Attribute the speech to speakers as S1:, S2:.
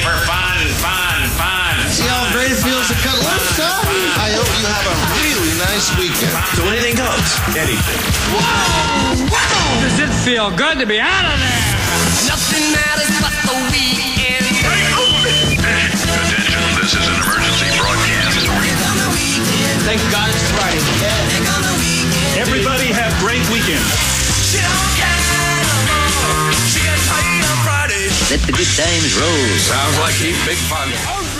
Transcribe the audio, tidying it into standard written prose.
S1: for fun.
S2: See how great it feels to cut loose, huh? I hope you have a really nice weekend.
S1: So anything goes. Anything.
S3: Whoa!
S4: Does it feel good to be out of there?
S3: Nothing matters but the weekend.
S5: Attention, this is an emergency broadcast.
S4: Thank God it's Friday.
S6: Everybody have great weekends.
S3: She don't care no more. She gets paid on Friday.
S7: Let the good times roll.
S1: Sounds like he's big fun.